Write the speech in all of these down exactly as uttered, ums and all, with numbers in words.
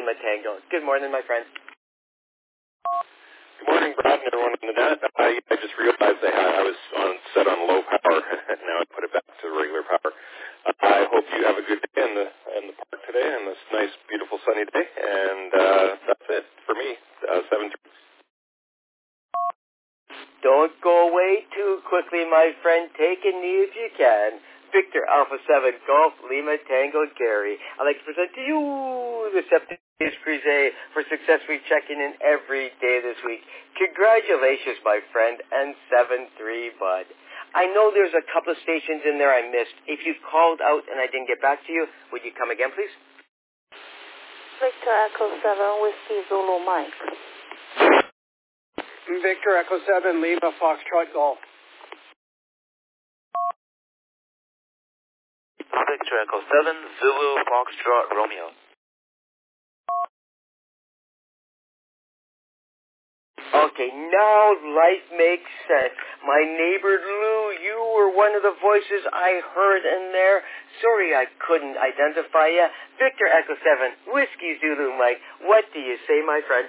Lima Tango. Good morning, my friend. Good morning, Brad, and everyone in the net. I, I just realized I, had, I was on set on low power, and now I put it back to regular power. Uh, I hope you have a good day in the in the park today, on this nice, beautiful, sunny day, and uh, that's it for me. Uh, seven. Don't go away too quickly, my friend. Take a knee if you can. Victor Alpha seven Golf Lima Tango Gary. I'd like to present to you the Septimus Cruze for successfully checking in every day this week. Congratulations, my friend, and seven three, bud. I know there's a couple of stations in there I missed. If you called out and I didn't get back to you, would you come again, please? Victor Echo seven Whiskey Zulu Mike. Victor Echo seven Lima Foxtrot Golf. Victor Echo seven Zulu Foxtrot Romeo. Okay, now life makes sense. My neighbor Lou, you were one of the voices I heard in there. Sorry I couldn't identify you. Victor Echo seven Whiskey Zulu Mike. What do you say, my friend?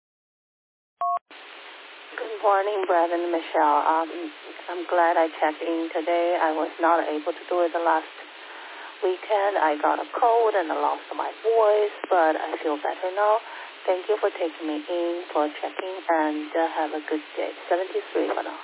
Good morning, Brad and Michelle. Um, I'm glad I checked in today. I was not able to do it the last weekend. I got a cold and I lost my voice, but I feel better now. Thank you for taking me in, for checking, and uh, have a good day. seventy-three for now.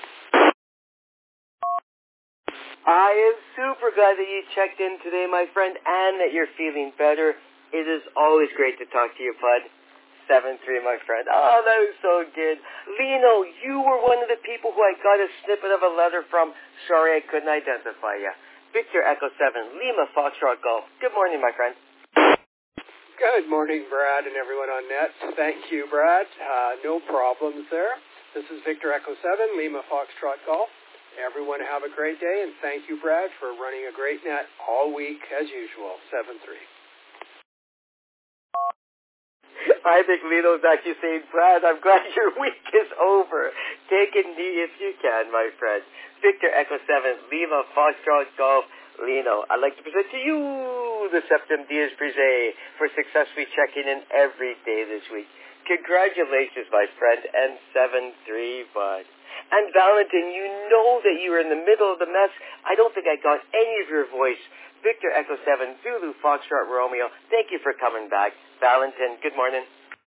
I am super glad that you checked in today, my friend, and that you're feeling better. It is always great to talk to you, bud. seven three, my friend. Oh, that was so good. Lino, you were one of the people who I got a snippet of a letter from. Sorry I couldn't identify you. Victor Echo seven, Lima Foxtrot Golf. Good morning, my friend. Good morning, Brad, and everyone on net. Thank you, Brad. Uh, no problems there. This is Victor Echo seven, Lima Foxtrot Golf. Everyone have a great day, and thank you, Brad, for running a great net all week, as usual. seven three. I think Lino's actually saying, Brad, I'm glad your week is over. Take a knee if you can, my friend. Victor Echo seven, Lima Foxtrot Golf. Lino, I'd like to present to you the Septim Diaz Cruze for successfully checking in every day this week. Congratulations, my friend, and seven three, bud. And Valentin, you know that you were in the middle of the mess. I don't think I got any of your voice. Victor Echo seven, Zulu Foxtrot Romeo, thank you for coming back. Valentin, good morning.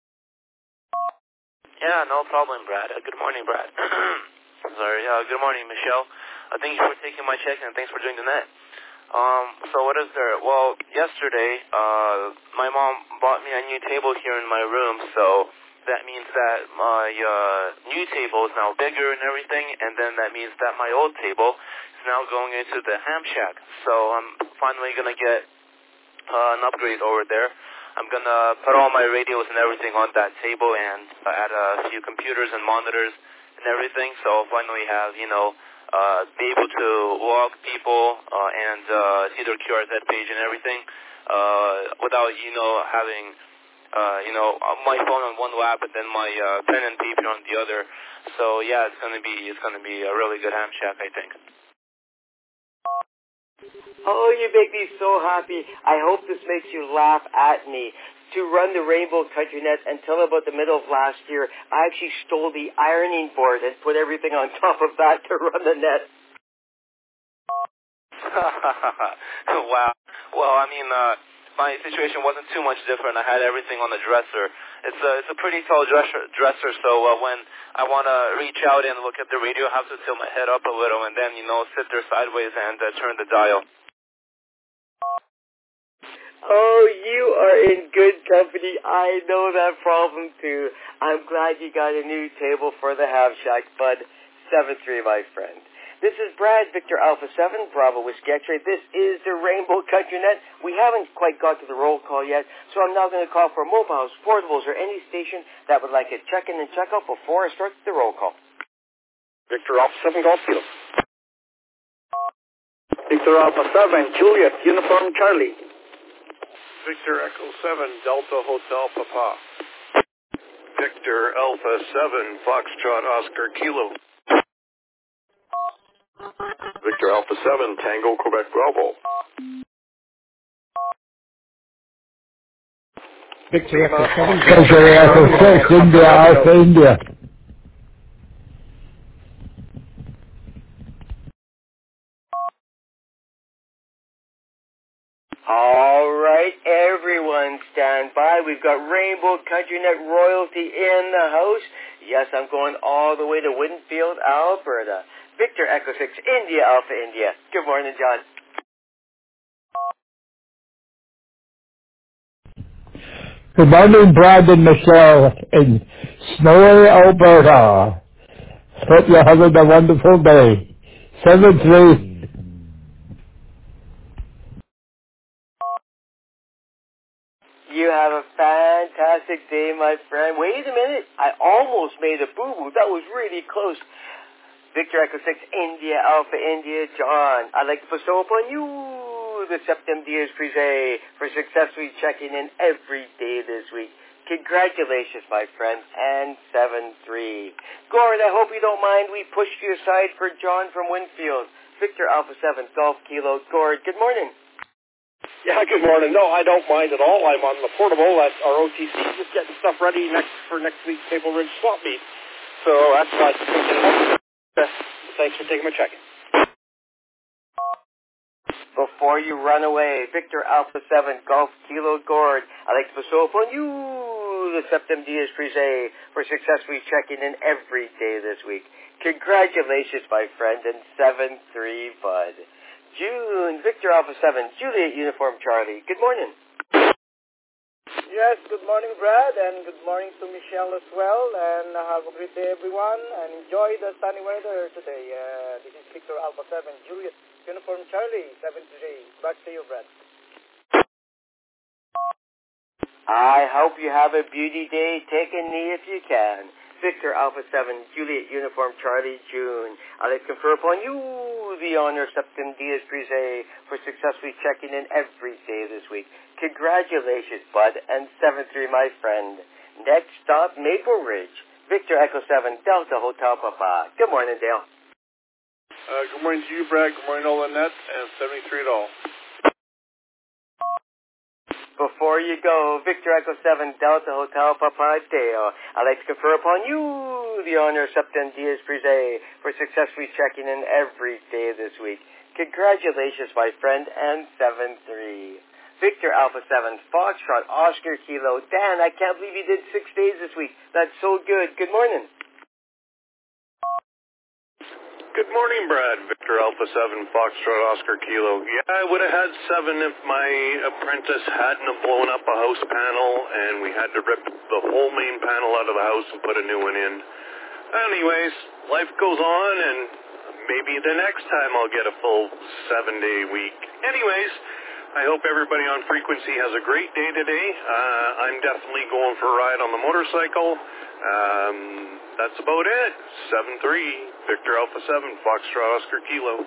Yeah, no problem, Brad. Uh, good morning, Brad. Sorry. Uh, good morning, Michelle. Uh, thank you for taking my check, and thanks for doing the net. Um, so what is there? Well, yesterday, uh, my mom bought me a new table here in my room, so that means that my, uh, new table is now bigger and everything, and then that means that my old table is now going into the ham shack. So I'm finally gonna get, uh, an upgrade over there. I'm gonna put all my radios and everything on that table and uh, add a few computers and monitors and everything, so I'll finally have, you know, Uh, be able to log people uh, and uh, see their Q R Z page and everything uh, without, you know, having, uh, you know, my phone on one lap and then my uh, pen and paper on the other. So yeah, it's gonna be it's gonna be a really good ham shack, I think. Oh, you make me so happy. I hope this makes you laugh at me. To run the Rainbow Country Net until about the middle of last year, I actually stole the ironing board and put everything on top of that to run the net. Wow. Well, I mean, uh, my situation wasn't too much different. I had everything on the dresser. It's a, it's a pretty tall dresser, dresser so uh, when I want to reach out and look at the radio, I have to tilt my head up a little and then, you know, sit there sideways and uh, turn the dial. Oh, you are in good company. I know that problem, too. I'm glad you got a new table for the Ham Shack, bud. seven three, my friend. This is Brad, Victor Alpha seven, Bravo Whiskey X-Ray. This is the Rainbow Country Net. We haven't quite got to the roll call yet, so I'm now going to call for mobiles, portables, or any station that would like a check-in and check-out before I start the roll call. Victor Alpha seven Golf Kilo. Victor Alpha seven, Juliet, Uniform Charlie. Victor Echo seven, Delta Hotel Papa. Victor Alpha seven, Foxtrot Oscar Kilo. Victor Alpha seven, Tango Quebec Bravo. Victor Echo seven. Victor Echo six, India, Alpha India. All right, everyone, stand by. We've got Rainbow Country Net royalty in the house. Yes, I'm going all the way to Winfield, Alberta. Victor Echo six, India, Alpha India. Good morning, John. Good morning, Brad and Michelle in snowy Alberta. Hope you're having a wonderful day. seven three. You have a fantastic day, my friend. Wait a minute. I almost made a boo-boo. That was really close. Victor Echo six, India, Alpha India, John. I'd like to bestow upon you the Septem Dias Prize for successfully checking in every day this week. Congratulations, my friend, and seven three. Gord, I hope you don't mind. We pushed you aside for John from Winfield. Victor Alpha seven, Golf Kilo. Gord, good morning. Yeah, good morning. No, I don't mind at all. I'm on the portable at our O T C, just getting stuff ready next for next week's Maple Ridge Swap Meet. So that's why I'm thinking about. Thanks for taking my check-in. Before you run away, Victor Alpha seven, Golf Kilo Gord, I'd like to bestow upon you the Septem Dias Prize for successfully checking in every day this week. Congratulations, my friend, and seven three, bud. June, Victor Alpha seven, Juliet Uniform Charlie. Good morning. Yes, good morning, Brad, and good morning to Michelle as well, and have a great day, everyone, and enjoy the sunny weather today. Uh, this is Victor Alpha seven, Juliet Uniform Charlie, seven three. Back to you, Brad. I hope you have a beauty day. Take a knee if you can. Victor Alpha seven, Juliet Uniform Charlie, June. I'd like to confer upon you the honor Septem Dias Prize for successfully checking in every day this week. Congratulations, bud, and seven three, my friend. Next stop, Maple Ridge. Victor Echo seven, Delta Hotel Papa. Good morning, Dale. Uh, good morning to you, Brad. Good morning, all Annette, and seventy-three at all. Before you go, Victor Echo seven, Delta Hotel Papa Dale, I'd like to confer upon you the honor of Septem Dias Prize for successfully checking in every day this week. Congratulations, my friend, and seven three. Victor Alpha seven, Foxtrot, Oscar Kilo. Dan, I can't believe you did six days this week. That's so good. Good morning. Good morning, Brad. Victor Alpha seven, Foxtrot, Oscar Kilo. Yeah, I would have had seven if my apprentice hadn't have blown up a house panel and we had to rip the whole main panel out of the house and put a new one in. Anyways, life goes on, and maybe the next time I'll get a full seven-day week. Anyways, I hope everybody on frequency has a great day today. Uh, I'm definitely going for a ride on the motorcycle. Um, that's about it. seven three, Victor Alpha seven, Foxtrot, Oscar Kilo.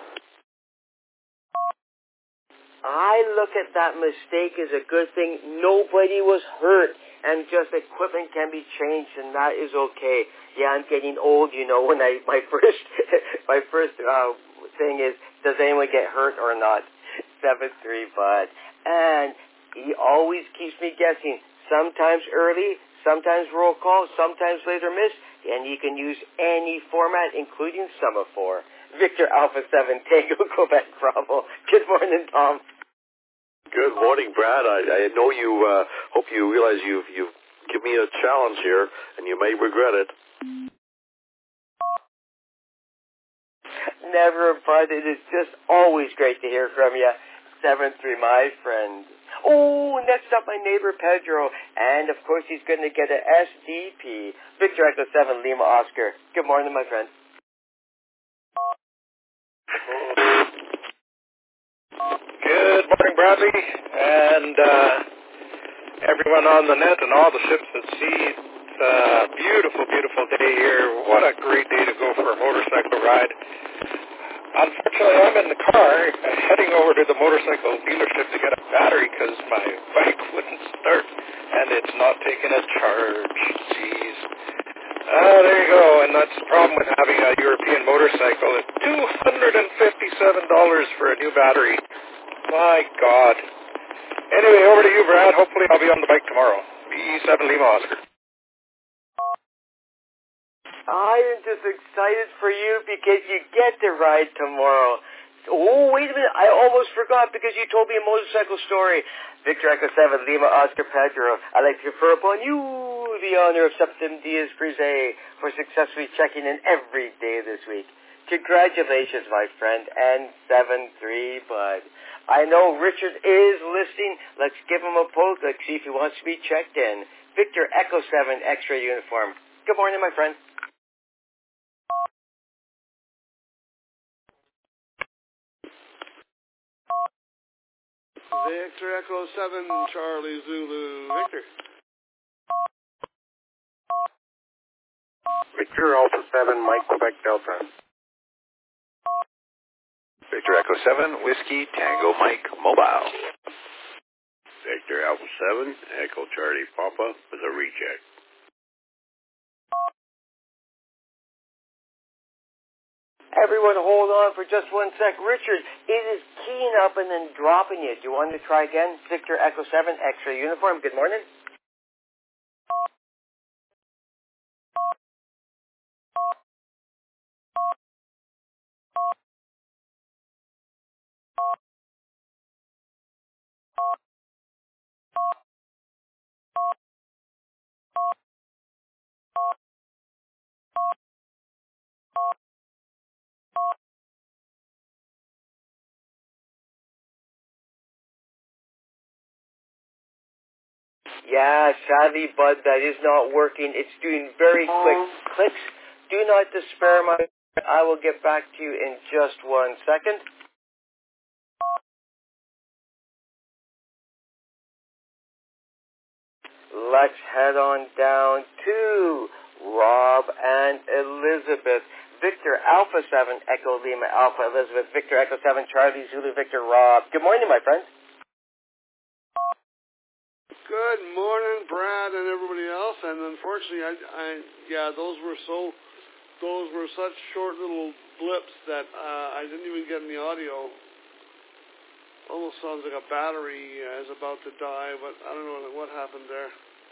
I look at that mistake as a good thing. Nobody was hurt, and just equipment can be changed, and that is okay. Yeah, I'm getting old, you know. When I my first my first uh, thing is, does anyone get hurt or not? Seven three, bud. And he always keeps me guessing. Sometimes early, sometimes roll call, sometimes later miss, and you can use any format, including semaphore. Victor Alpha seven, Tango Quebec Bravo. Good morning, Tom. Good morning, Brad. I, I know you. Uh, hope you realize you've you've given me a challenge here, and you may regret it. Never, bud. It is just always great to hear from you. seven three, my friend. Oh, next up, my neighbor Pedro, and of course he's going to get an S D P. Victor Echo seven, Lima Oscar. Good morning, my friend. Good morning, Bradley, and uh, everyone on the net and all the ships at sea. It's a beautiful, beautiful day here. What a great day to go for a motorcycle ride. Unfortunately, I'm in the car heading over to the motorcycle dealership to get a battery because my bike wouldn't start, and it's not taking a charge. Jeez. Ah, there you go, and that's the problem with having a European motorcycle. It's two hundred fifty-seven dollars for a new battery. My God. Anyway, over to you, Brad. Hopefully I'll be on the bike tomorrow. V seven Lima Oscar. I am just excited for you because you get to ride tomorrow. Oh, wait a minute. I almost forgot because you told me a motorcycle story. Victor Echo seven, Lima Oscar Pedro. I'd like to confer upon you the honor of Septim Diaz Frise for successfully checking in every day this week. Congratulations, my friend, and seven three, bud. I know Richard is listening. Let's give him a poke. Let's see if he wants to be checked in. Victor Echo seven, X-ray uniform. Good morning, my friend. Victor Echo seven, Charlie Zulu, Victor. Victor Alpha seven, Mike Quebec Delta. Victor Echo seven, Whiskey Tango Mike Mobile. Victor Alpha seven, Echo Charlie Papa with a recheck. Everyone hold on for just one sec. Richard, it is keying up and then dropping you. Do you want to try again? Victor Echo seven, X-ray uniform. Good morning. Yeah, sadly, bud, that is not working. It's doing very quick clicks. Do not despair, my friend. I will get back to you in just one second. Let's head on down to Rob and Elizabeth. Victor Alpha seven, Echo Lima Alpha Elizabeth. Victor Echo seven, Charlie Zulu Victor Rob. Good morning, my friends. Good morning, Brad and everybody else. And unfortunately, I, I yeah, those were so, those were such short little blips that uh, I didn't even get any audio. Almost sounds like a battery uh, is about to die, but I don't know what happened there.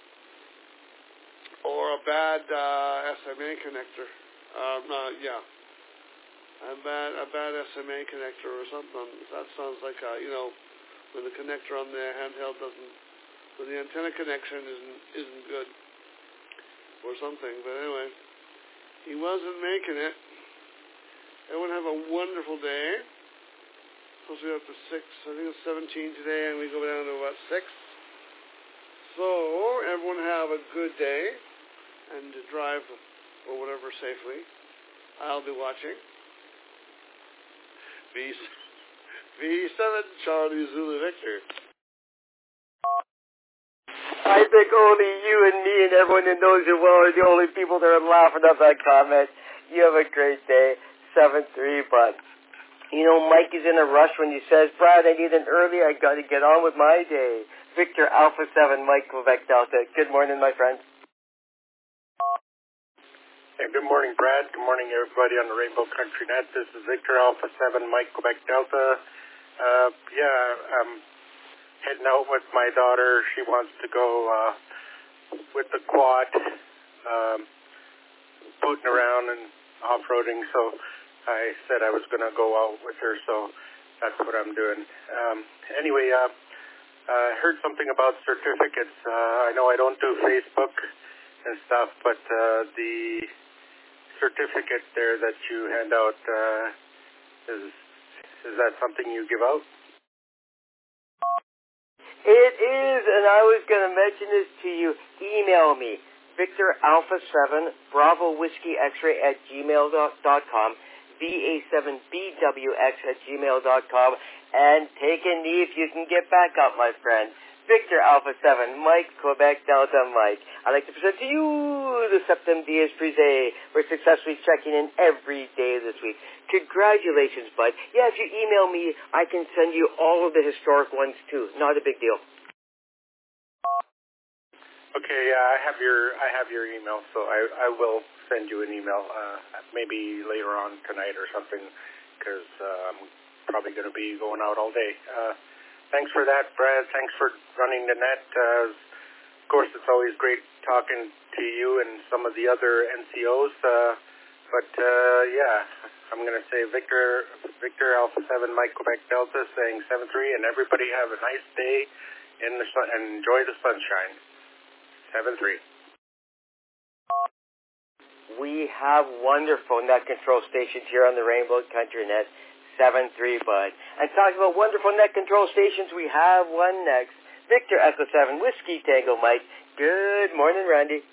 Or a bad uh, S M A connector. Uh, no, yeah, a bad a bad S M A connector or something. That sounds like uh, you know, when the connector on the handheld doesn't. So the antenna connection isn't isn't good or something. But anyway, he wasn't making it. Everyone have a wonderful day. Supposed to be up to six. I think it's seventeen today, and we go down to about six. So everyone have a good day and to drive or whatever safely. I'll be watching. V V seven Charlie Zulu Victor. I think only you and me and everyone who knows you well are the only people that are laughing at that comment. You have a great day. seven three, but, you know, Mike is in a rush when he says, Brad, I need an early. I got to get on with my day. Victor Alpha seven, Mike Quebec Delta. Good morning, my friend. Hey, good morning, Brad. Good morning, everybody on the Rainbow Country Net. This is Victor Alpha seven, Mike Quebec Delta. Uh, yeah, um... heading out with my daughter. She wants to go uh, with the quad, um, booting around and off-roading, so I said I was going to go out with her, so that's what I'm doing. Um, anyway, uh, I heard something about certificates. Uh, I know I don't do Facebook and stuff, but uh, the certificate there that you hand out, uh, is, is that something you give out? It is, and I was going to mention this to you. Email me, Victor Alpha seven, Bravo Whiskey X-ray at gmail dot com, V A seven B W X at gmail dot com, and take a knee if you can get back up, my friend. Victor Alpha seven, Mike Quebec Delta Mike. I'd like to present to you the Septim Diaz Frise. We're successfully checking in every day this week. Congratulations, bud. Yeah, if you email me, I can send you all of the historic ones, too. Not a big deal. Okay, yeah, I have your I have your email, so I, I will send you an email, uh, maybe later on tonight or something, because uh, I'm probably going to be going out all day. Uh, thanks for that, Brad. Thanks for running the net. Uh, course, it's always great talking to you and some of the other N C Os. Uh, but, uh, yeah, I'm going to say Victor Victor Alpha seven Mike Quebec Delta saying seven three, and everybody have a nice day in the sun and enjoy the sunshine. seven three. We have wonderful net control stations here on the Rainbow Country Net, seven three, bud. And talking about wonderful net control stations, we have one next. Victor Echo seven, Whiskey Tango Mike. Good morning, Randy.